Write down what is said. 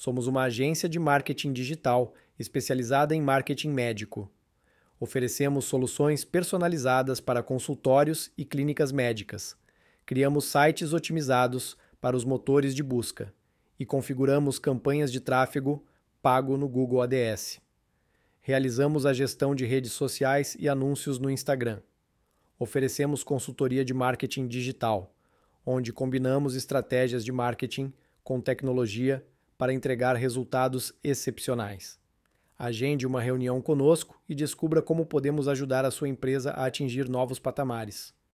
Somos uma agência de marketing digital especializada em marketing médico. Oferecemos soluções personalizadas para consultórios e clínicas médicas. Criamos sites otimizados para os motores de busca e configuramos campanhas de tráfego pago no Google Ads. Realizamos a gestão de redes sociais e anúncios no Instagram. Oferecemos consultoria de marketing digital, onde combinamos estratégias de marketing com tecnologia para entregar resultados excepcionais. Agende uma reunião conosco e descubra como podemos ajudar a sua empresa a atingir novos patamares.